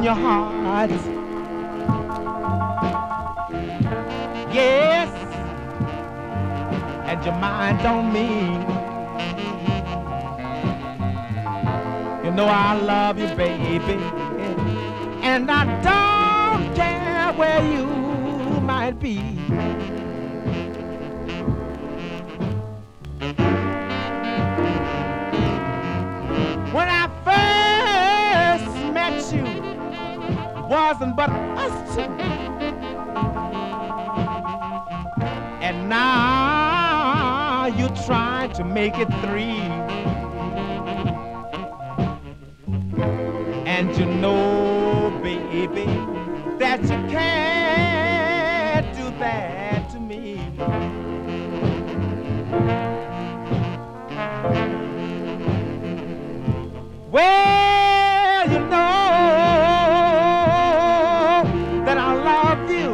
your heart. Yes, and your mind on me. You know I love you, baby, and I don't care where you might be. When I first met you, wasn't but us two, and now you're trying to make it three. And you know, baby, that you can't do that to me. Well, you know that I love you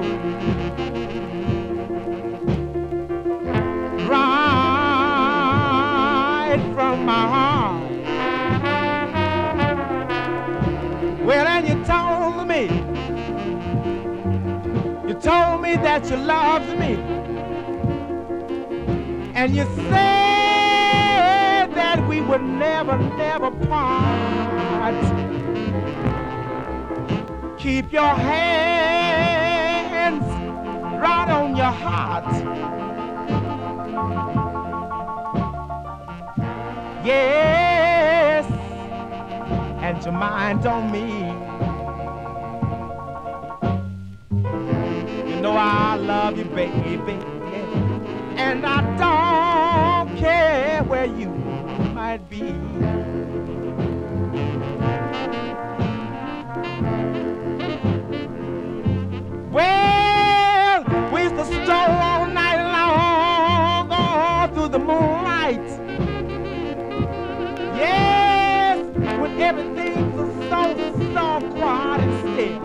right from my heart. Well, and you told me that you loved me, and you said that we would never, never part. Keep your hands right on your heart. Yes, and your mind on me. You know I love you, baby, and I don't care where you might be. Well, we used to stroll all night long, all through the moonlight. Yes, when everything was so quiet and still.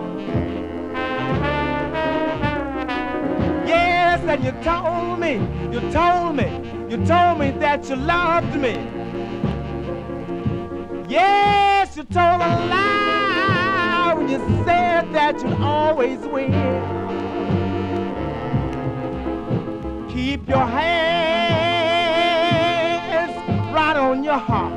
Yes, and you told me that you loved me. Yes, you told a lie when you said that you'd always win. Keep your hands right on your heart.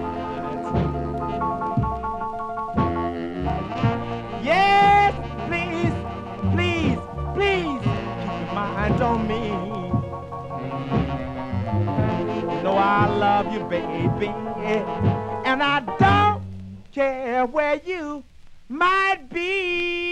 Yes, please, please, please, keep your mind on me. You know I love you, baby, and I don't care where you might be.